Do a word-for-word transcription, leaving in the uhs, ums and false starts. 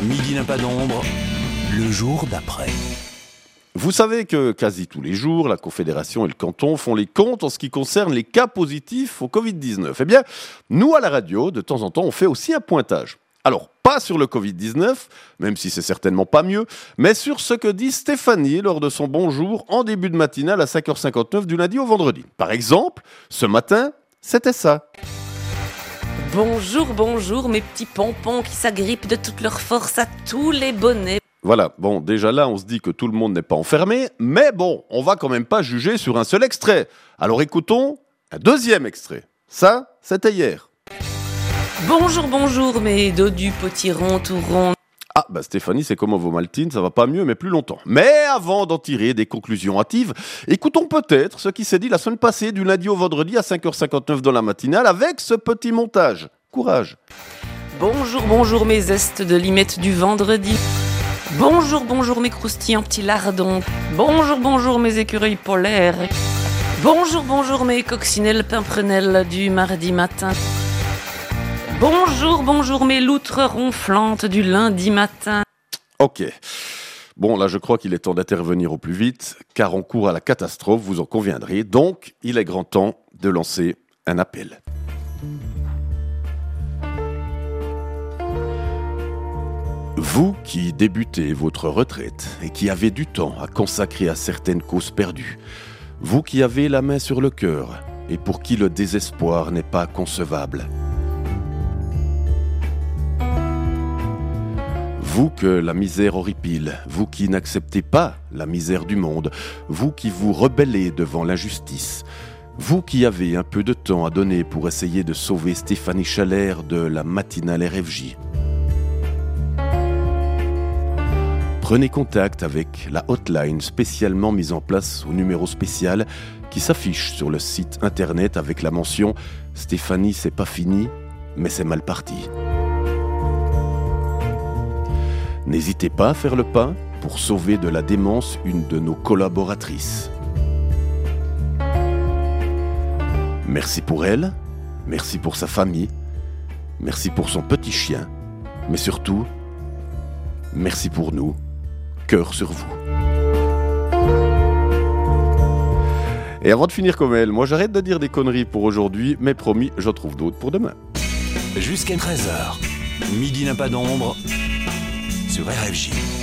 Midi n'a pas d'ombre, le jour d'après. Vous savez que quasi tous les jours, la Confédération et le canton font les comptes en ce qui concerne les cas positifs au covid dix-neuf. Eh bien, nous à la radio, de temps en temps, on fait aussi un pointage. Alors, pas sur le covid dix-neuf, même si c'est certainement pas mieux, mais sur ce que dit Stéphanie lors de son bonjour en début de matinale à cinq heures cinquante-neuf du lundi au vendredi. Par exemple, ce matin, c'était ça. Bonjour, bonjour mes petits pompons qui s'agrippent de toute leur force à tous les bonnets. Voilà, bon, déjà là, on se dit que tout le monde n'est pas enfermé, mais bon, on va quand même pas juger sur un seul extrait. Alors écoutons un deuxième extrait. Ça, c'était hier. Bonjour, bonjour mes dodus potirons tout ronds. Ah, bah Stéphanie, c'est comme Ovomaltine, ça va pas mieux, mais plus longtemps. Mais avant d'en tirer des conclusions hâtives, écoutons peut-être ce qui s'est dit la semaine passée du lundi au vendredi à cinq heures cinquante-neuf dans la matinale avec ce petit montage. Courage. Bonjour, bonjour mes zestes de limette du vendredi. Bonjour, bonjour mes croustillants petits lardons. Bonjour, bonjour mes écureuils polaires. Bonjour, bonjour mes coccinelles pimprenelles du mardi matin. Bonjour, bonjour mes loutres ronflantes du lundi matin. Ok. Bon, là, je crois qu'il est temps d'intervenir au plus vite, car on court à la catastrophe, vous en conviendrez. Donc, il est grand temps de lancer un appel. Vous qui débutez votre retraite et qui avez du temps à consacrer à certaines causes perdues, vous qui avez la main sur le cœur et pour qui le désespoir n'est pas concevable, vous que la misère horripile, vous qui n'acceptez pas la misère du monde, vous qui vous rebellez devant l'injustice, vous qui avez un peu de temps à donner pour essayer de sauver Stéphanie Chalère de la matinale R F J, prenez contact avec la hotline spécialement mise en place au numéro spécial qui s'affiche sur le site internet avec la mention « Stéphanie, c'est pas fini, mais c'est mal parti ». N'hésitez pas à faire le pas pour sauver de la démence une de nos collaboratrices. Merci pour elle, merci pour sa famille, merci pour son petit chien, mais surtout, merci pour nous, cœur sur vous. Et avant de finir comme elle, moi j'arrête de dire des conneries pour aujourd'hui, mais promis, j'en trouve d'autres pour demain. Jusqu'à treize heures, Midi n'a pas d'ombre sur R F J.